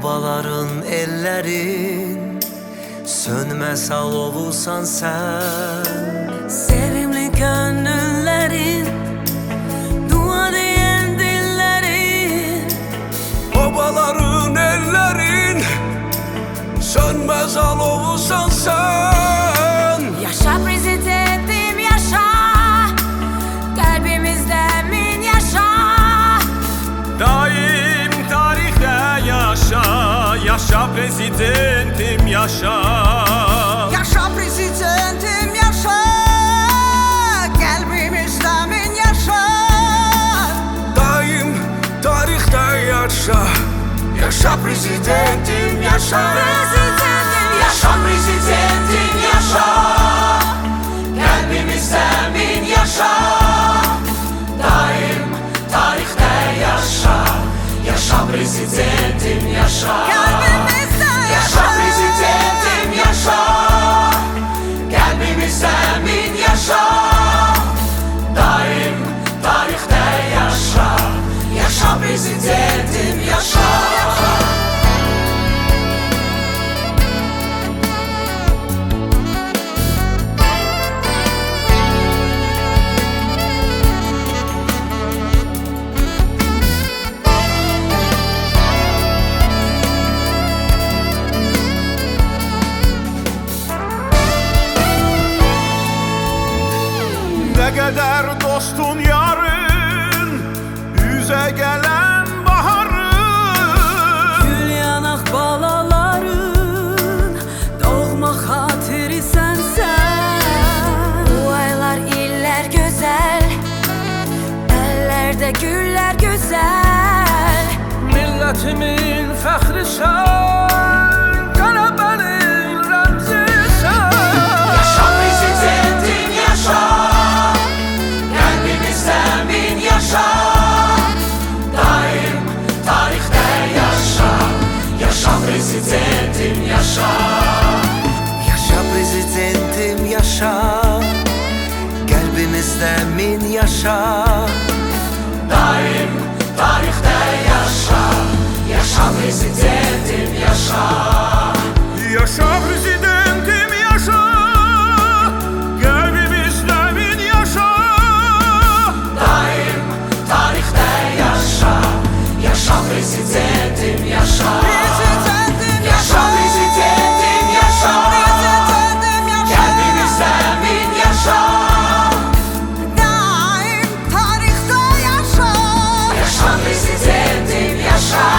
Babaların ellerin sönmez alovusan sen. Sevimli gönüllerin, dua diyen dillerin. Babaların ellerin sönmez alovusan sen. Yaşa prezidentim yaşa, kalbimizde min yaşa. Daim tarihte yaşa, yaşa prezidentim yaşa. Yaşa prezidentim yaşa, kalbimizde min yaşa. Daim tarihte yaşa, yaşa prezidentim yaşa. Yaşa prezidentim yaşa, kalbimizde min yaşa. Daim tarihte yaşa, yaşa prezidentim yaşa. Kalbimizde Yaşa prezidentim yaşa, kalbimizde min yaşa. Daim tarihte yaşa, yaşa prezidentim yaşa. Ne kadar dostun yarın, yüze gelen baharın. gül yanak balaların, doğma hatiri sensen. Bu aylar iller güzel, ellerde güller güzel. Milletimin fəxri sen, qələbənin rəmzi sen. Yaşa prezidentim yaşa, kalbimizde min yaşa. Daim tarihte yaşa, yaşa prezidentim yaşa. Yaşa prezidentim yaşa, kalbimizde min yaşa. Daim tarihte yaşa, yaşa prezidentim yaşa. Yaşa prezidentim yaşa, kalbimizde min yaşa. Daim tarihte yaşa, yaşa prezidentim yaşa. prezidentim Yaşa prezidentim yaşa, prezidentim yaşa. kalbimizde min yaşa. Daim tarihte yaşa. Yaşa prezidentim yaşa.